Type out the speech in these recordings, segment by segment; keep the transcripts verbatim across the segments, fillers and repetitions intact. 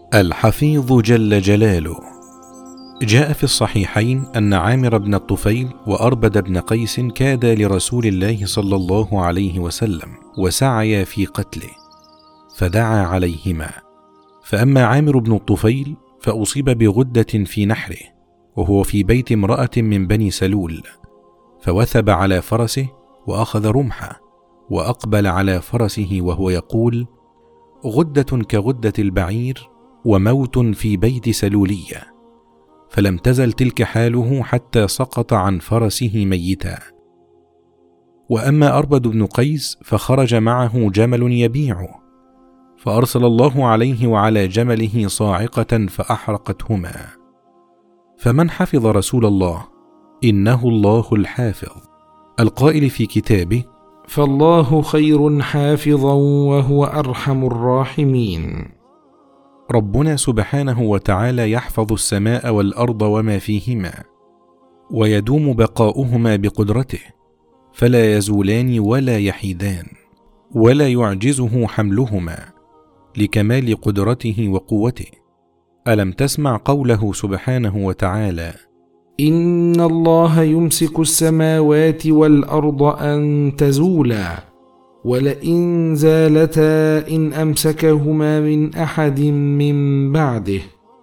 الحفيظ جل جلاله. جاء في الصحيحين أن عامر بن الطفيل وأربد بن قيس كادا لرسول الله صلى الله عليه وسلم وسعيا في قتله، فدعا عليهما. فأما عامر بن الطفيل فأصيب بغدة في نحره وهو في بيت امرأة من بني سلول، فوثب على فرسه وأخذ رمحه وأقبل على فرسه وهو يقول: غدة كغدة البعير وموت في بيت سلولية. فلم تزل تلك حاله حتى سقط عن فرسه ميتا. وأما أربد بن قيس فخرج معه جمل يبيعه، فأرسل الله عليه وعلى جمله صاعقة فأحرقتهما. فمن حفظ رسول الله إنه الله الحافظ، القائل في كتابه: فالله خير حافظا وهو أرحم الراحمين. ربنا سبحانه وتعالى يحفظ السماء والأرض وما فيهما، ويدوم بقاؤهما بقدرته، فلا يزولان ولا يحيدان، ولا يعجزه حملهما لكمال قدرته وقوته. ألم تسمع قوله سبحانه وتعالى: إن الله يمسك السماوات والأرض أن تزولا ولئن زالتا إن أمسكهما من أحد من بعده.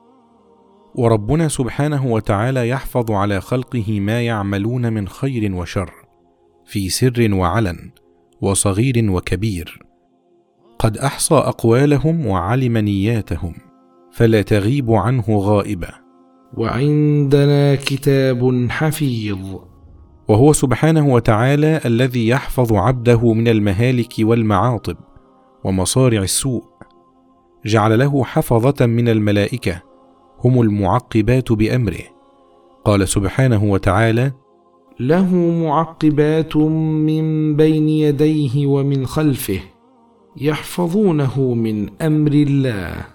وربنا سبحانه وتعالى يحفظ على خلقه ما يعملون من خير وشر في سر وعلن وصغير وكبير، قد أحصى أقوالهم وعلم نياتهم، فلا تغيب عنه غائبة. وعندنا كتاب حفيظ. وهو سبحانه وتعالى الذي يحفظ عبده من المهالك والمعاطب ومصارع السوء. جعل له حفظة من الملائكة هم المعقبات بأمره. قال سبحانه وتعالى: له معقبات من بين يديه ومن خلفه يحفظونه من أمر الله.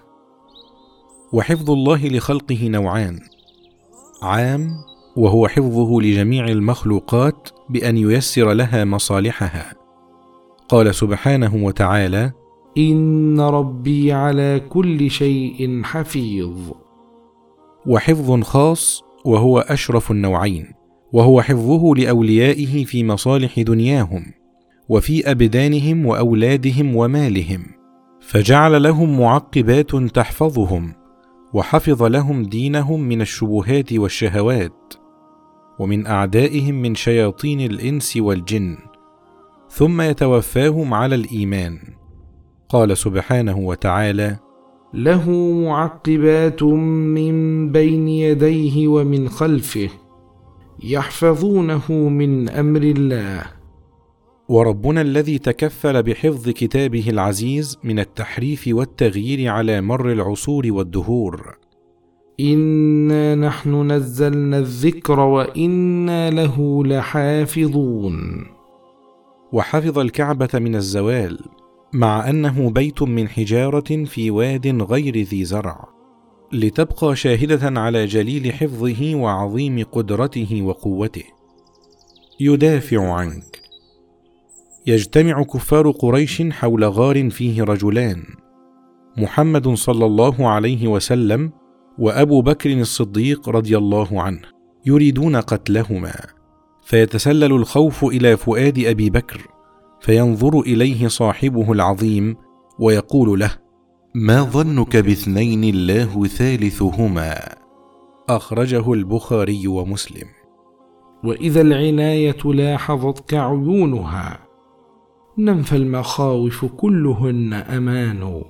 وحفظ الله لخلقه نوعان: عام وهو حفظه لجميع المخلوقات بأن ييسر لها مصالحها. قال سبحانه وتعالى: إن ربي على كل شيء حفيظ. وحفظ خاص وهو أشرف النوعين، وهو حفظه لأوليائه في مصالح دنياهم وفي أبدانهم وأولادهم ومالهم، فجعل لهم معقبات تحفظهم، وحفظ لهم دينهم من الشبهات والشهوات، ومن أعدائهم من شياطين الإنس والجن، ثم يتوفاهم على الإيمان. قال سبحانه وتعالى: له معقبات من بين يديه ومن خلفه يحفظونه من أمر الله. وربنا الذي تكفل بحفظ كتابه العزيز من التحريف والتغيير على مر العصور والدهور. إنا نحن نزلنا الذكر وإنا له لحافظون. وحفظ الكعبة من الزوال، مع أنه بيت من حجارة في واد غير ذي زرع، لتبقى شاهدة على جليل حفظه وعظيم قدرته وقوته. يدافع عنك. يجتمع كفار قريش حول غار فيه رجلان، محمد صلى الله عليه وسلم وأبو بكر الصديق رضي الله عنه، يريدون قتلهما، فيتسلل الخوف إلى فؤاد أبي بكر، فينظر إليه صاحبه العظيم ويقول له: ما ظنك باثنين الله ثالثهما؟ أخرجه البخاري ومسلم. وإذا العناية لاحظتك عيونها نم فالمخاوف كلهن أمان.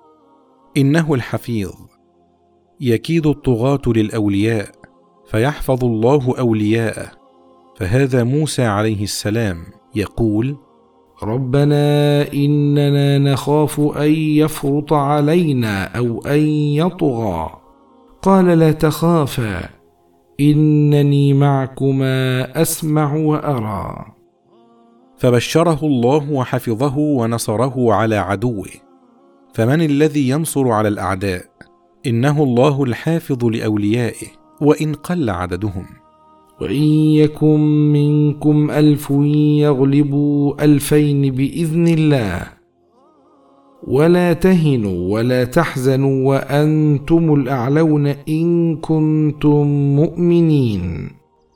إنه الحفيظ. يكيد الطغاة للأولياء فيحفظ الله أولياءه. فهذا موسى عليه السلام يقول: ربنا إننا نخاف أن يفرط علينا أو أن يطغى. قال لا تخافا إنني معكما أسمع وأرى. فبشره الله وحفظه ونصره على عدوه. فمن الذي ينصر على الأعداء؟ إنه الله الحافظ لأوليائه وإن قل عددهم. وإن يكن منكم ألف يغلبوا ألفين بإذن الله ولا تهنوا ولا تحزنوا وأنتم الأعلون إن كنتم مؤمنين.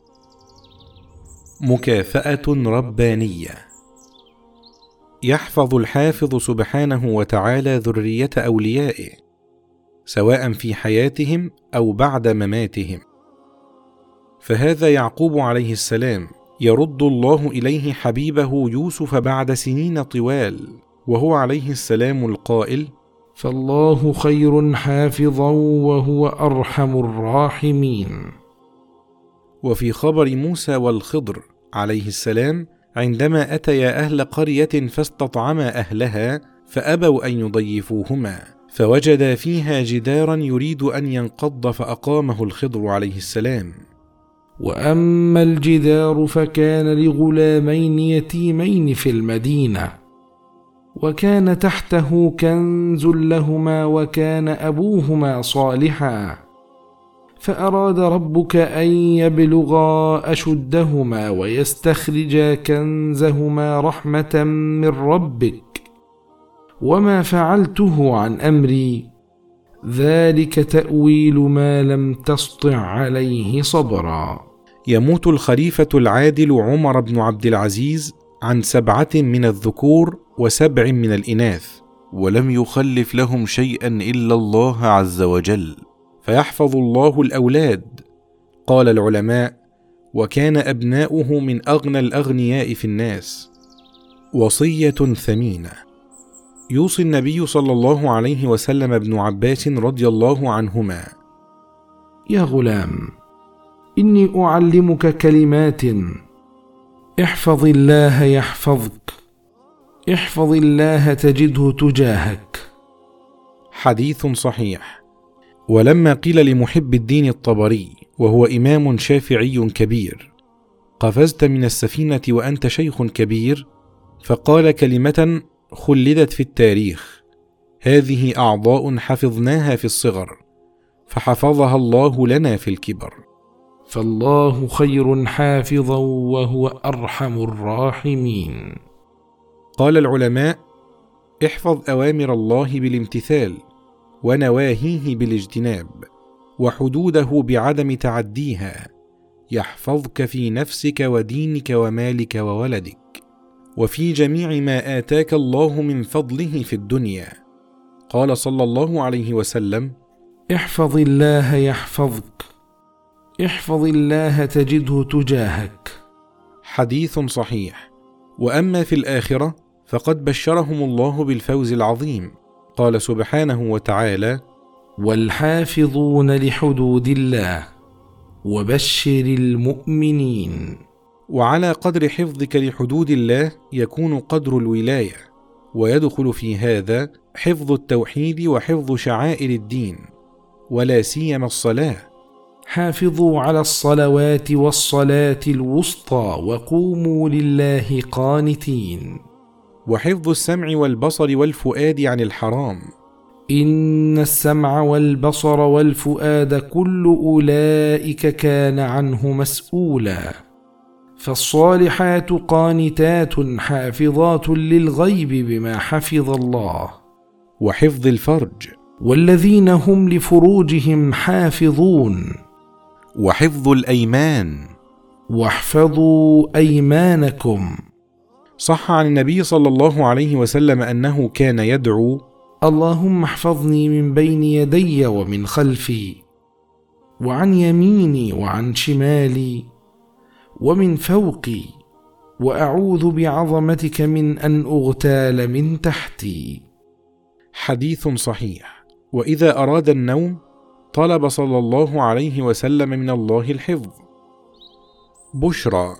مكافأة ربانية. يحفظ الحافظ سبحانه وتعالى ذرية أوليائه سواء في حياتهم أو بعد مماتهم، فهذا يعقوب عليه السلام يرد الله إليه حبيبه يوسف بعد سنين طوال، وهو عليه السلام القائل: فالله خير حافظا وهو أرحم الراحمين. وفي خبر موسى والخضر عليه السلام عندما أتيا أهل قرية فاستطعما أهلها فأبوا أن يضيفوهما، فوجدا فيها جدارا يريد أن ينقض فأقامه الخضر عليه السلام. وأما الجدار فكان لغلامين يتيمين في المدينة، وكان تحته كنز لهما وكان أبوهما صالحا، فأراد ربك أن يبلغا أشدهما ويستخرجا كنزهما رحمة من ربك، وما فعلته عن أمري، ذلك تأويل ما لم تسطع عليه صبرا. يموت الخليفة العادل عمر بن عبد العزيز عن سبعة من الذكور وسبع من الإناث، ولم يخلف لهم شيئا إلا الله عز وجل، فيحفظ الله الأولاد. قال العلماء: وكان أبناؤه من أغنى الأغنياء في الناس. وصية ثمينة. يوصي النبي صلى الله عليه وسلم ابن عباس رضي الله عنهما: يا غلام، إني أعلمك كلمات، احفظ الله يحفظك، احفظ الله تجده تجاهك. حديث صحيح. ولما قيل لمحب الدين الطبري وهو إمام شافعي كبير: قفزت من السفينة وأنت شيخ كبير، فقال كلمة خلدت في التاريخ: هذه أعضاء حفظناها في الصغر فحفظها الله لنا في الكبر. فالله خير حافظا وهو أرحم الراحمين. قال العلماء: احفظ أوامر الله بالامتثال، ونواهيه بالاجتناب، وحدوده بعدم تعديها، يحفظك في نفسك ودينك ومالك وولدك، وفي جميع ما آتاك الله من فضله في الدنيا. قال صلى الله عليه وسلم: احفظ الله يحفظك، احفظ الله تجده تجاهك. حديث صحيح. وأما في الآخرة فقد بشرهم الله بالفوز العظيم. قال سبحانه وتعالى: والحافظون لحدود الله وبشر المؤمنين. وعلى قدر حفظك لحدود الله يكون قدر الولاية، ويدخل في هذا حفظ التوحيد وحفظ شعائر الدين، ولا سيما الصلاة. حافظوا على الصلوات والصلاة الوسطى وقوموا لله قانتين. وحفظ السمع والبصر والفؤاد عن الحرام. إن السمع والبصر والفؤاد كل أولئك كان عنه مسؤولا. فالصالحات قانتات حافظات للغيب بما حفظ الله. وحفظ الفرج. والذين هم لفروجهم حافظون. وحفظ الأيمان. واحفظوا أيمانكم. صح عن النبي صلى الله عليه وسلم أنه كان يدعو: اللهم احفظني من بين يدي ومن خلفي، وعن يميني وعن شمالي، ومن فوقي، وأعوذ بعظمتك من أن أغتال من تحتي. حديث صحيح. وإذا أراد النوم طلب صلى الله عليه وسلم من الله الحفظ. بشرى: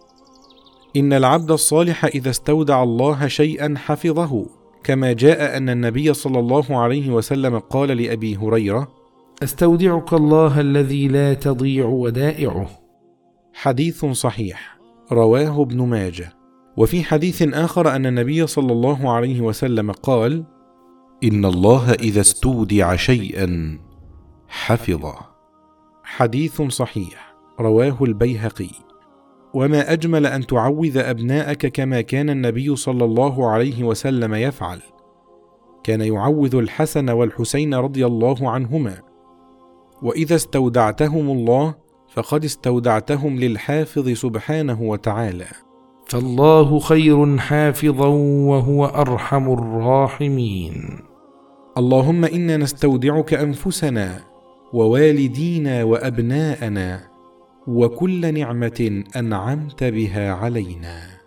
إن العبد الصالح إذا استودع الله شيئا حفظه، كما جاء أن النبي صلى الله عليه وسلم قال لأبي هريرة: أستودعك الله الذي لا تضيع ودائعه. حديث صحيح. رواه ابن ماجه. وفي حديث آخر أن النبي صلى الله عليه وسلم قال: إن الله إذا استودع شيئا حفظه. حديث صحيح. رواه البيهقي. وما أجمل أن تعوذ أبناءك كما كان النبي صلى الله عليه وسلم يفعل، كان يعوذ الحسن والحسين رضي الله عنهما: وإذا استودعتهم الله فقد استودعتهم للحافظ سبحانه وتعالى، فالله خير حافظا وهو أرحم الراحمين. اللهم إنا نستودعك أنفسنا ووالدينا وأبناءنا وكل نعمة أنعمت بها علينا.